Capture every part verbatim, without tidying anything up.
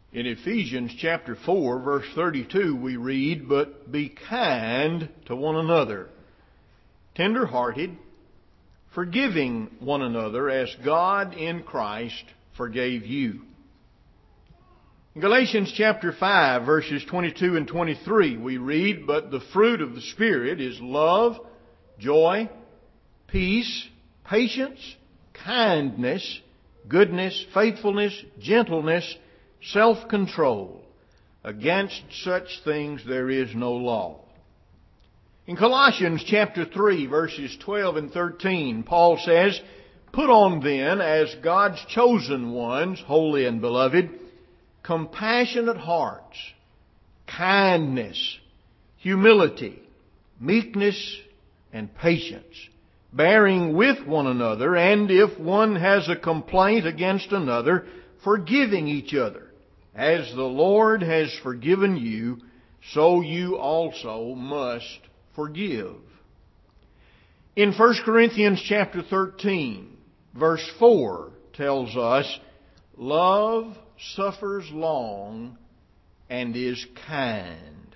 In Ephesians chapter four, verse thirty-two, we read, "But be kind to one another, tender-hearted, forgiving one another as God in Christ forgave you." In Galatians chapter five, verses twenty-two and twenty-three, we read, "But the fruit of the Spirit is love, joy, peace, patience, kindness, goodness, faithfulness, gentleness, self-control. Against such things there is no law." In Colossians chapter three, verses twelve and thirteen, Paul says, "Put on then, as God's chosen ones, holy and beloved, compassionate hearts, kindness, humility, meekness, and patience, bearing with one another, and if one has a complaint against another, forgiving each other. As the Lord has forgiven you, so you also must forgive." In First Corinthians chapter thirteen, verse four tells us, "Love suffers long and is kind."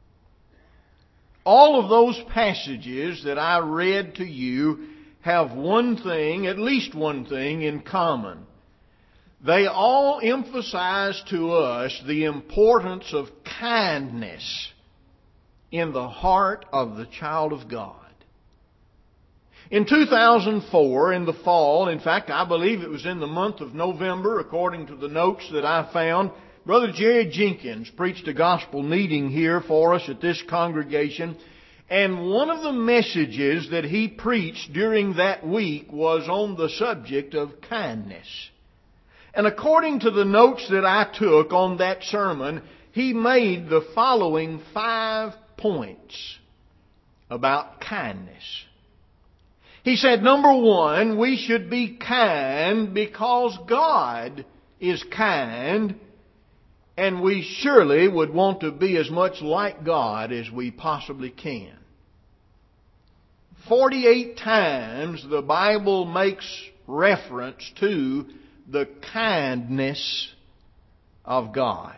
All of those passages that I read to you have one thing, at least one thing, in common. They all emphasize to us the importance of kindness in the heart of the child of God. In two thousand four, in the fall, in fact, I believe it was in the month of November, according to the notes that I found, Brother Jerry Jenkins preached a gospel meeting here for us at this congregation. And one of the messages that he preached during that week was on the subject of kindness. And according to the notes that I took on that sermon, he made the following five points about kindness. He said, number one, we should be kind because God is kind, and we surely would want to be as much like God as we possibly can. Forty-eight times the Bible makes reference to the kindness of God.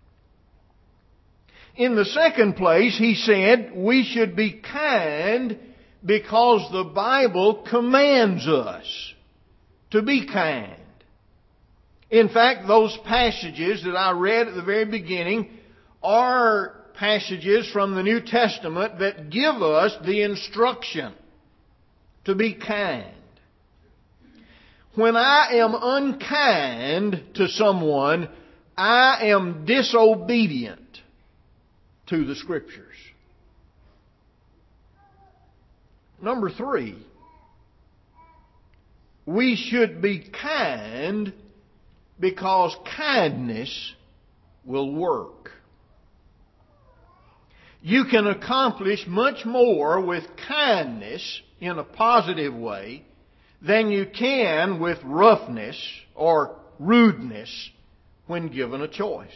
In the second place, he said we should be kind because the Bible commands us to be kind. In fact, those passages that I read at the very beginning are passages from the New Testament that give us the instruction to be kind. When I am unkind to someone, I am disobedient to the Scriptures. Number three, we should be kind because kindness will work. You can accomplish much more with kindness in a positive way than you can with roughness or rudeness when given a choice.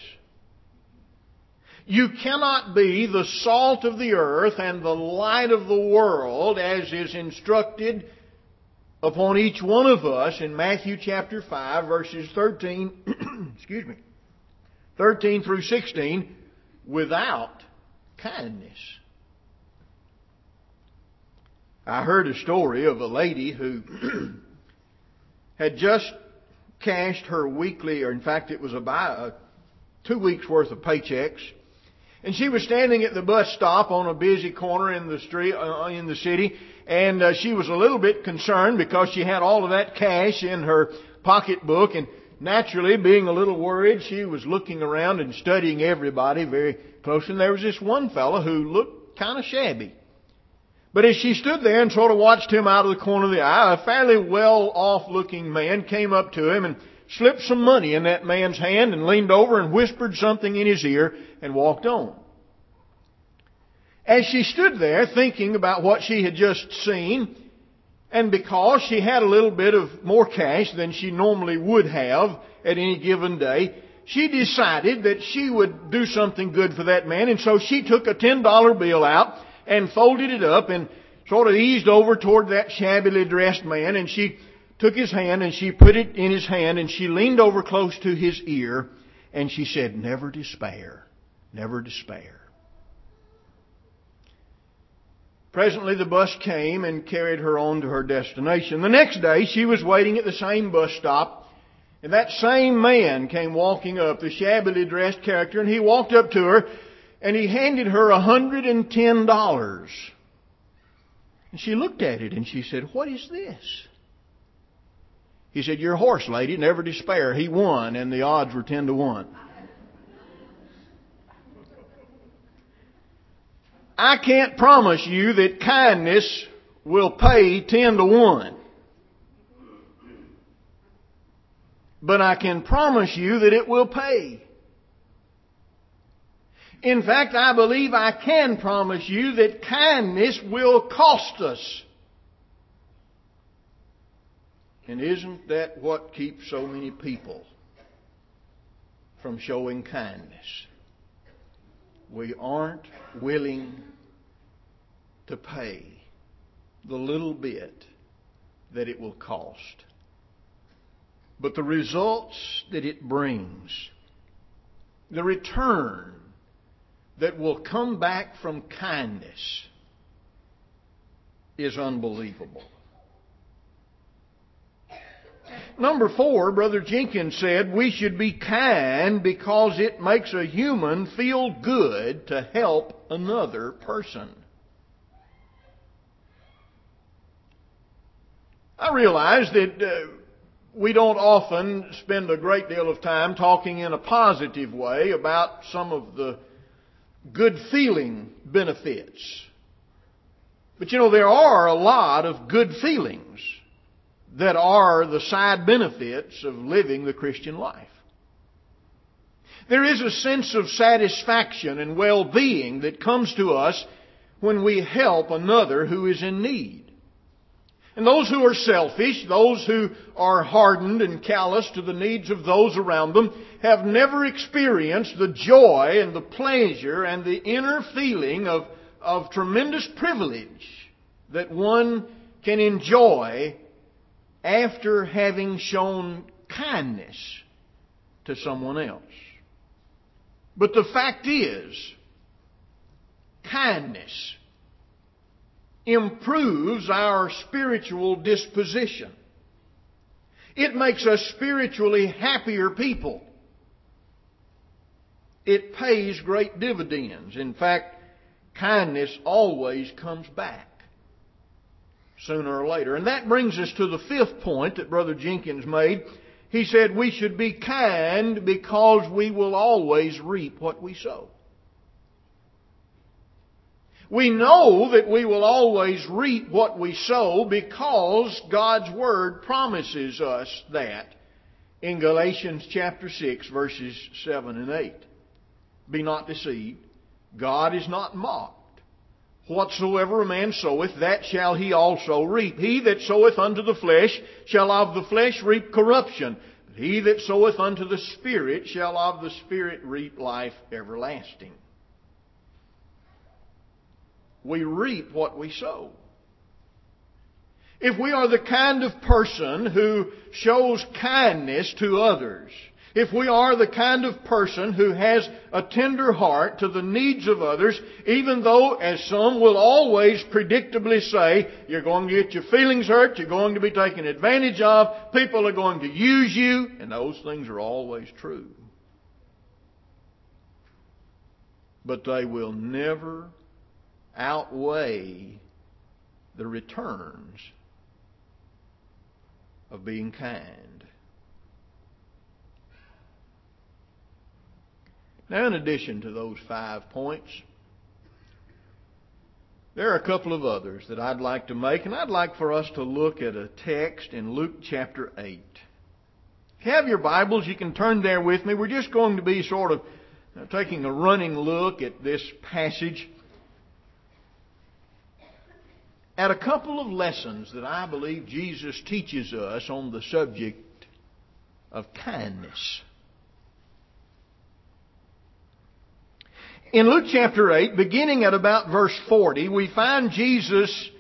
You cannot be the salt of the earth and the light of the world as is instructed upon each one of us in Matthew chapter five, verses thirteen, excuse me, thirteen through sixteen, without kindness. I heard a story of a lady who had just cashed her weekly, or in fact it was about uh, two weeks worth of paychecks. And she was standing at the bus stop on a busy corner in the street, uh, in the city, and uh, she was a little bit concerned because she had all of that cash in her pocketbook, and naturally, being a little worried, she was looking around and studying everybody very closely. And there was this one fellow who looked kind of shabby. But as she stood there and sort of watched him out of the corner of the eye, a fairly well-off looking man came up to him and slipped some money in that man's hand and leaned over and whispered something in his ear and walked on. As she stood there thinking about what she had just seen, and because she had a little bit of more cash than she normally would have at any given day, she decided that she would do something good for that man. And so she took a ten dollar bill out and folded it up and sort of eased over toward that shabbily dressed man. And she took his hand and she put it in his hand and she leaned over close to his ear And she said, never despair, never despair. Presently the bus came and carried her on to her destination. The next day she was waiting at the same bus stop, and that same man came walking up, the shabbily dressed character, and he walked up to her and he handed her a hundred and ten dollars. And she looked at it and she said, what is this? He said, your horse, lady, never despair. He won, and the odds were ten to one. I can't promise you that kindness will pay ten to one. But I can promise you that it will pay. In fact, I believe I can promise you that kindness will cost us. And isn't that what keeps so many people from showing kindness? We aren't willing to pay the little bit that it will cost. But the results that it brings, the return that will come back from kindness, is unbelievable. Number four, Brother Jenkins said, we should be kind because it makes a human feel good to help another person. I realize that uh, we don't often spend a great deal of time talking in a positive way about some of the good feeling benefits. But you know, there are a lot of good feelings that are the side benefits of living the Christian life. There is a sense of satisfaction and well-being that comes to us when we help another who is in need. And those who are selfish, those who are hardened and callous to the needs of those around them, have never experienced the joy and the pleasure and the inner feeling of, of tremendous privilege that one can enjoy after having shown kindness to someone else. But the fact is, kindness improves our spiritual disposition. It makes us spiritually happier people. It pays great dividends. In fact, kindness always comes back sooner or later. And that brings us to the fifth point that Brother Jenkins made. He said we should be kind because we will always reap what we sow. We know that we will always reap what we sow because God's Word promises us that in Galatians chapter six, verses seven and eight. Be not deceived. God is not mocked. Whatsoever a man soweth, that shall he also reap. He that soweth unto the flesh shall of the flesh reap corruption. But he that soweth unto the Spirit shall of the Spirit reap life everlasting. We reap what we sow. If we are the kind of person who shows kindness to others, if we are the kind of person who has a tender heart to the needs of others, even though, as some will always predictably say, you're going to get your feelings hurt, you're going to be taken advantage of, people are going to use you, and those things are always true. But they will never outweigh the returns of being kind. Now, in addition to those five points, there are a couple of others that I'd like to make, and I'd like for us to look at a text in Luke chapter eight. If you have your Bibles, you can turn there with me. We're just going to be sort of taking a running look at this passage, at a couple of lessons that I believe Jesus teaches us on the subject of kindness. In Luke chapter eight, beginning at about verse forty, we find Jesus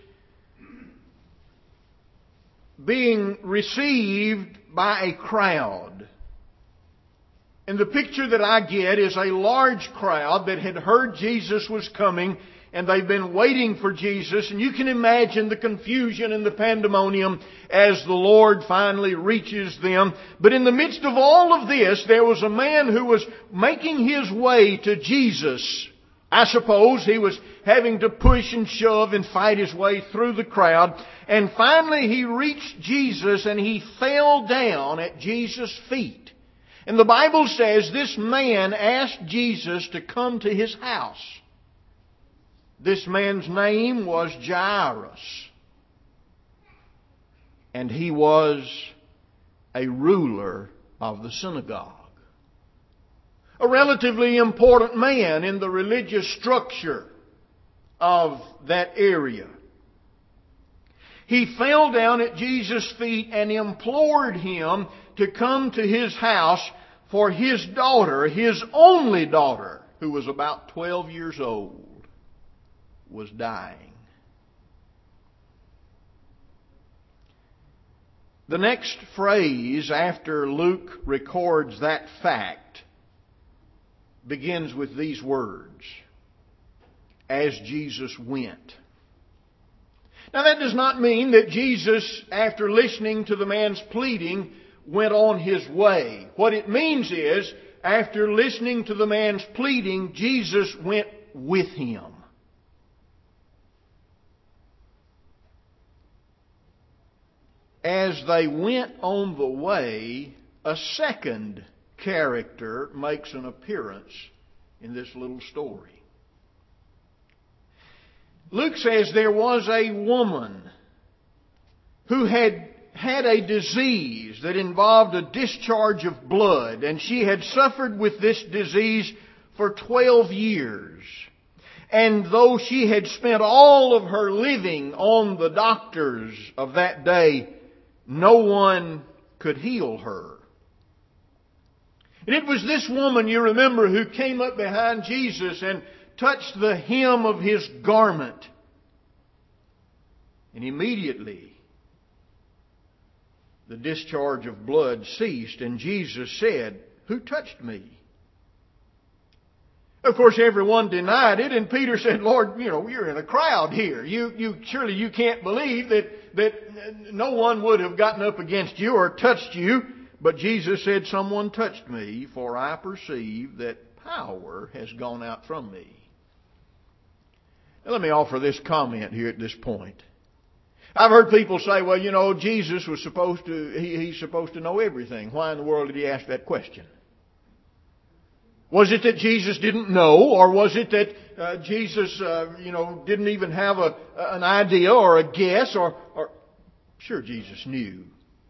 being received by a crowd. And the picture that I get is a large crowd that had heard Jesus was coming, and they've been waiting for Jesus. And you can imagine the confusion and the pandemonium as the Lord finally reaches them. But in the midst of all of this, there was a man who was making his way to Jesus. I suppose he was having to push and shove and fight his way through the crowd. And finally he reached Jesus, and he fell down at Jesus' feet. And the Bible says this man asked Jesus to come to his house. This man's name was Jairus. And he was a ruler of the synagogue. A relatively important man in the religious structure of that area. He fell down at Jesus' feet and implored Him to come to his house, for his daughter, his only daughter, who was about twelve years old, was dying. The next phrase after Luke records that fact begins with these words, as Jesus went. Now that does not mean that Jesus, after listening to the man's pleading, went on his way. What it means is, after listening to the man's pleading, Jesus went with him. As they went on the way, a second character makes an appearance in this little story. Luke says there was a woman who had had a disease that involved a discharge of blood, and she had suffered with this disease for twelve years. And though she had spent all of her living on the doctors of that day, no one could heal her. And it was this woman, you remember, who came up behind Jesus and touched the hem of His garment. And immediately the discharge of blood ceased, and Jesus said, "Who touched me?" Of course, everyone denied it, and Peter said, "Lord, you know, you're in a crowd here. You, you, surely you can't believe that, that no one would have gotten up against you or touched you." But Jesus said, "Someone touched me, for I perceive that power has gone out from me." Now, let me offer this comment here at this point. I've heard people say, well, you know, Jesus was supposed to, he, he's supposed to know everything. Why in the world did He ask that question? Was it that Jesus didn't know, or was it that uh, Jesus, uh, you know, didn't even have a, an idea or a guess, or, or... Sure, Jesus knew.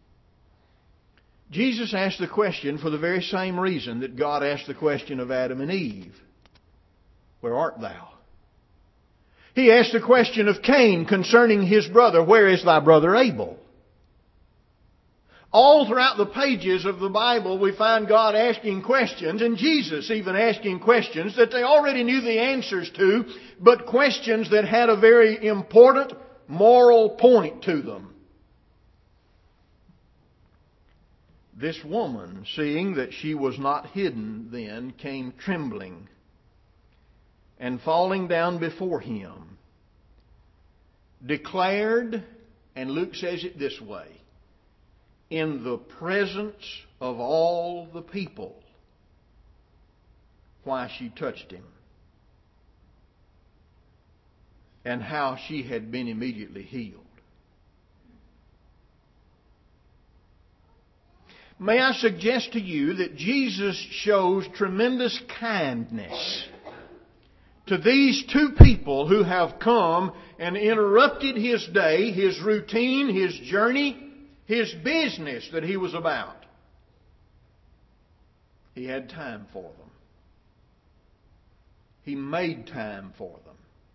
Jesus asked the question for the very same reason that God asked the question of Adam and Eve. Where art thou? He asked the question of Cain concerning his brother. Where is thy brother Abel? All throughout the pages of the Bible we find God asking questions, and Jesus even asking questions that they already knew the answers to, but questions that had a very important moral point to them. This woman, seeing that she was not hidden then, came trembling and falling down before Him, declared, and Luke says it this way, in the presence of all the people, why she touched Him and how she had been immediately healed. May I suggest to you that Jesus shows tremendous kindness to these two people who have come and interrupted His day, His routine, His journey, His business that He was about. He had time for them. He made time for them.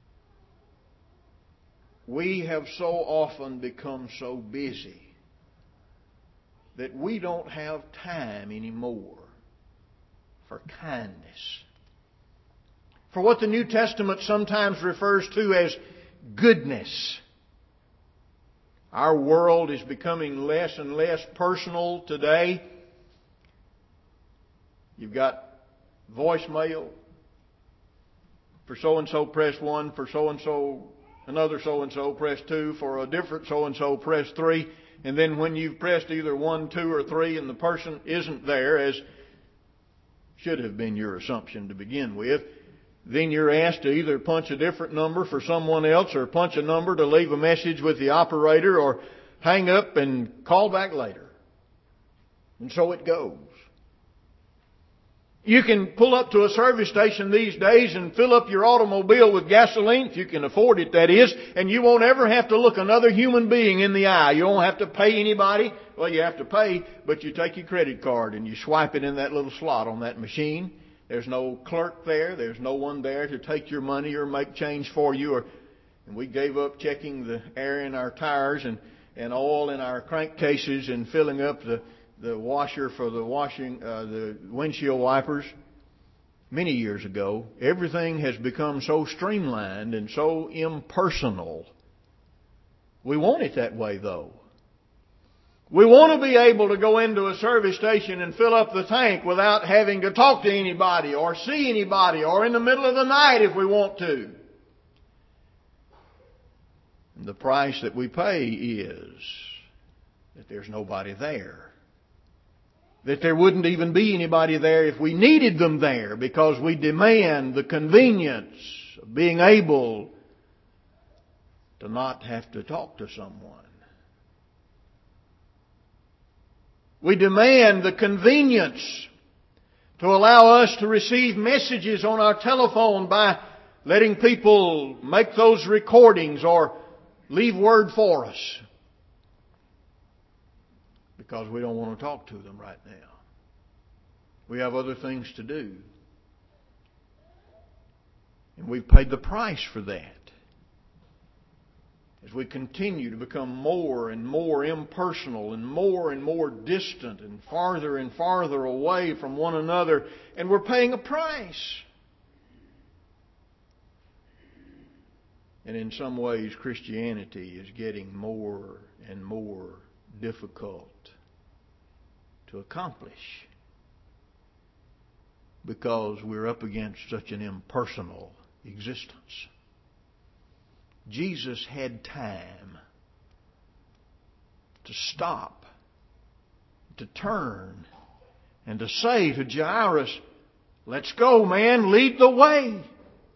We have so often become so busy that we don't have time anymore for kindness, for what the New Testament sometimes refers to as goodness. Our world is becoming less and less personal today. You've got voicemail. For so-and-so, press one. For so-and-so, another so-and-so, press two. For a different so-and-so, press three. And then when you've pressed either one, two, or three and the person isn't there, as should have been your assumption to begin with, then you're asked to either punch a different number for someone else or punch a number to leave a message with the operator or hang up and call back later. And so it goes. You can pull up to a service station these days and fill up your automobile with gasoline, if you can afford it, that is, and you won't ever have to look another human being in the eye. You won't have to pay anybody. Well, you have to pay, but you take your credit card and you swipe it in that little slot on that machine. There's no clerk there. There's no one there to take your money or make change for you. Or, and we gave up checking the air in our tires and, and oil in our crankcases and filling up the the washer for the washing, uh, the windshield wipers many years ago. Everything has become so streamlined and so impersonal. We want it that way, though. We want to be able to go into a service station and fill up the tank without having to talk to anybody or see anybody, or in the middle of the night if we want to. And the price that we pay is that there's nobody there. That there wouldn't even be anybody there if we needed them there, because we demand the convenience of being able to not have to talk to someone. We demand the convenience to allow us to receive messages on our telephone by letting people make those recordings or leave word for us, because we don't want to talk to them right now. We have other things to do. And we've paid the price for that. As we continue to become more and more impersonal and more and more distant and farther and farther away from one another, and we're paying a price. And in some ways, Christianity is getting more and more difficult to accomplish, because we're up against such an impersonal existence. Jesus had time to stop, to turn, and to say to Jairus, "Let's go, man, lead the way."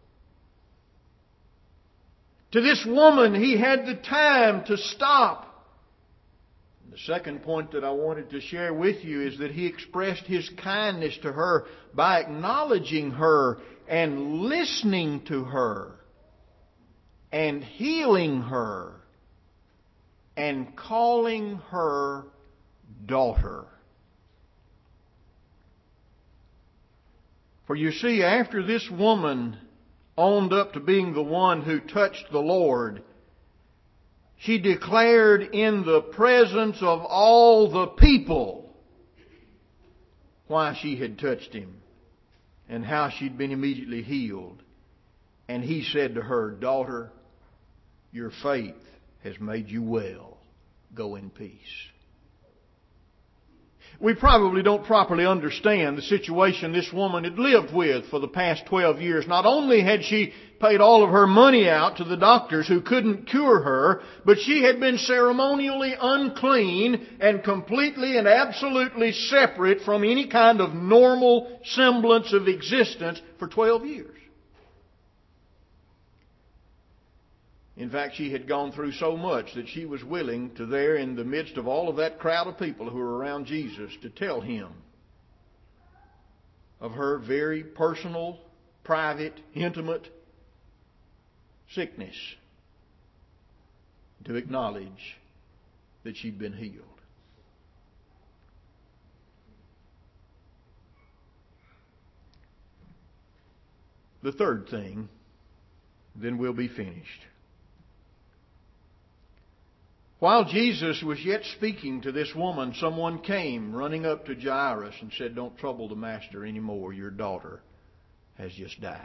To this woman, He had the time to stop. The second point that I wanted to share with you is that He expressed His kindness to her by acknowledging her and listening to her and healing her and calling her daughter. For you see, after this woman owned up to being the one who touched the Lord, she declared in the presence of all the people why she had touched Him and how she'd been immediately healed. And He said to her, "Daughter, your faith has made you well. Go in peace." We probably don't properly understand the situation this woman had lived with for the past twelve years. Not only had she paid all of her money out to the doctors who couldn't cure her, but she had been ceremonially unclean and completely and absolutely separate from any kind of normal semblance of existence for twelve years. In fact, she had gone through so much that she was willing to, there in the midst of all of that crowd of people who were around Jesus, to tell Him of her very personal, private, intimate sickness, to acknowledge that she'd been healed. The third thing, then we'll be finished. While Jesus was yet speaking to this woman, someone came running up to Jairus and said, "Don't trouble the Master anymore. Your daughter has just died."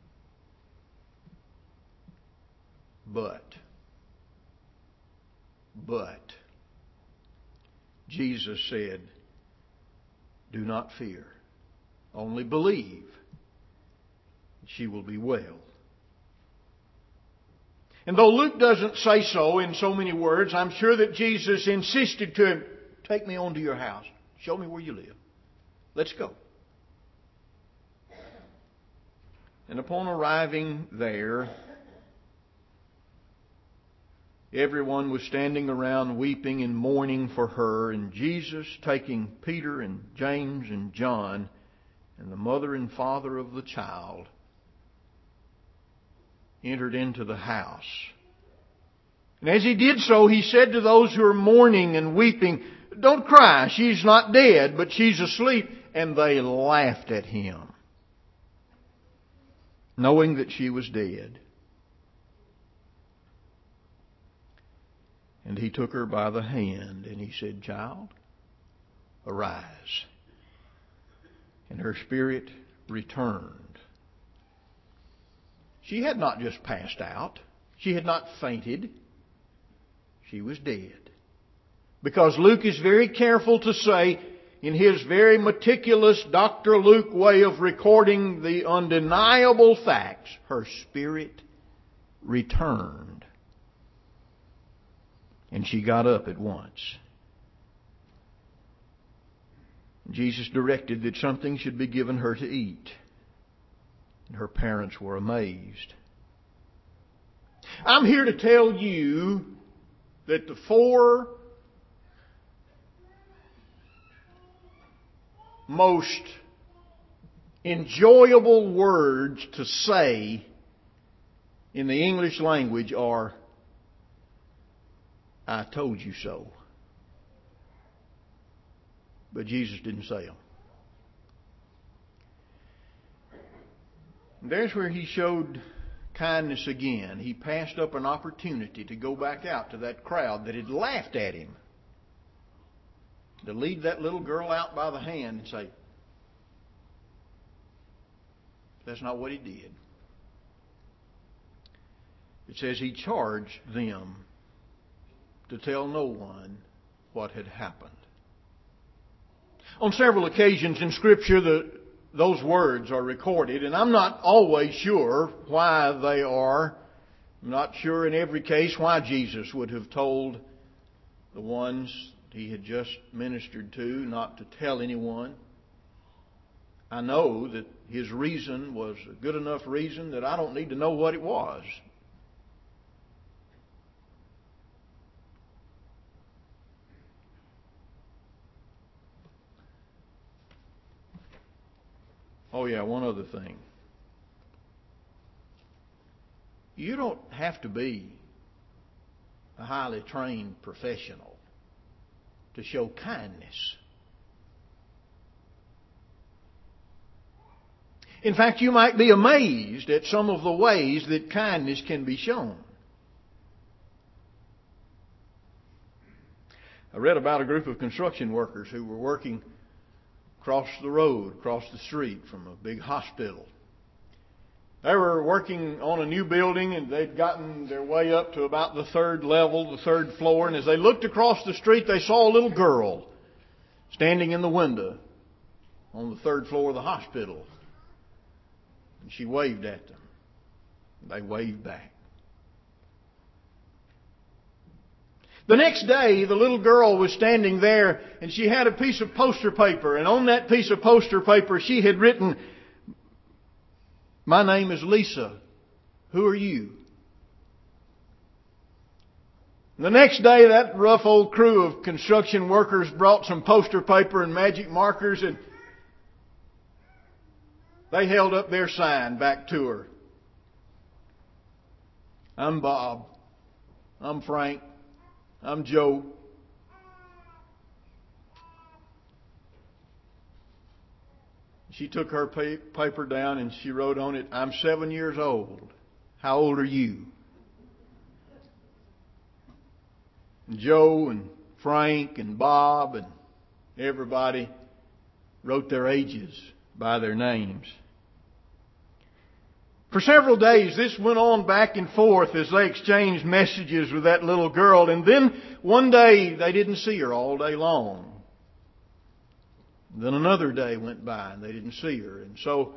But But Jesus said, do not fear. Only believe. She will be well. And though Luke doesn't say so in so many words, I'm sure that Jesus insisted to him, take me on to your house. Show me where you live. Let's go. And upon arriving there, everyone was standing around weeping and mourning for her, and Jesus, taking Peter and James and John and the mother and father of the child, entered into the house. And as he did so, he said to those who are mourning and weeping, don't cry, she's not dead, but she's asleep. And they laughed at him, knowing that she was dead. And he took her by the hand and he said, child, arise. And her spirit returned. She had not just passed out. She had not fainted. She was dead. Because Luke is very careful to say, in his very meticulous Doctor Luke way of recording the undeniable facts, her spirit returned. And she got up at once. Jesus directed that something should be given her to eat. And her parents were amazed. I'm here to tell you that the four most enjoyable words to say in the English language are, I told you so. But Jesus didn't say them. And there's where he showed kindness again. He passed up an opportunity to go back out to that crowd that had laughed at him, to lead that little girl out by the hand and say, that's not what he did. It says he charged them to tell no one what had happened. On several occasions in Scripture, the, those words are recorded, and I'm not always sure why they are. I'm not sure in every case why Jesus would have told the ones he had just ministered to not to tell anyone. I know that his reason was a good enough reason that I don't need to know what it was. Oh yeah, one other thing. You don't have to be a highly trained professional to show kindness. In fact, you might be amazed at some of the ways that kindness can be shown. I read about a group of construction workers who were working across the road, across the street from a big hospital. They were working on a new building and they'd gotten their way up to about the third level, the third floor. And as they looked across the street, they saw a little girl standing in the window on the third floor of the hospital. And she waved at them. They waved back. The next day, the little girl was standing there and she had a piece of poster paper. And on that piece of poster paper, she had written, my name is Lisa. Who are you? The next day, that rough old crew of construction workers brought some poster paper and magic markers and they held up their sign back to her. I'm Bob. I'm Frank. I'm Joe. She took her paper down and she wrote on it, I'm seven years old. How old are you? And Joe and Frank and Bob and everybody wrote their ages by their names. For several days, this went on back and forth as they exchanged messages with that little girl. And then one day, they didn't see her all day long. Then another day went by and they didn't see her. And so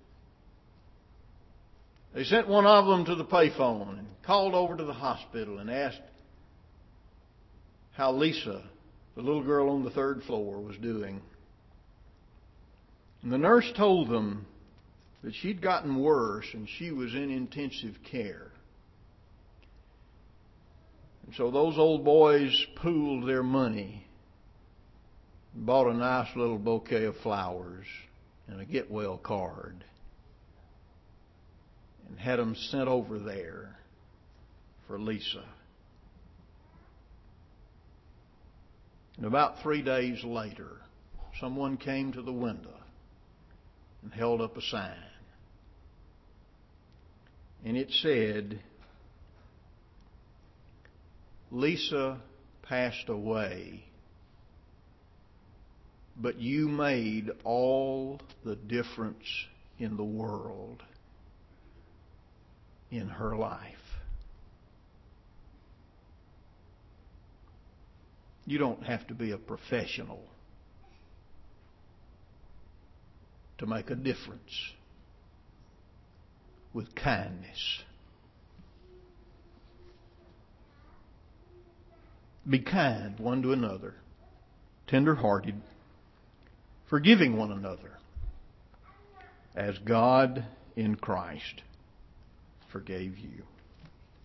they sent one of them to the payphone and called over to the hospital and asked how Lisa, the little girl on the third floor, was doing. And the nurse told them that she'd gotten worse and she was in intensive care. And so those old boys pooled their money and bought a nice little bouquet of flowers and a get well card and had them sent over there for Lisa. And about three days later, someone came to the window and held up a sign. And it said, Lisa passed away, but you made all the difference in the world in her life. You don't have to be a professional to make a difference with kindness. Be kind one to another, tender-hearted, forgiving one another, as God in Christ forgave you.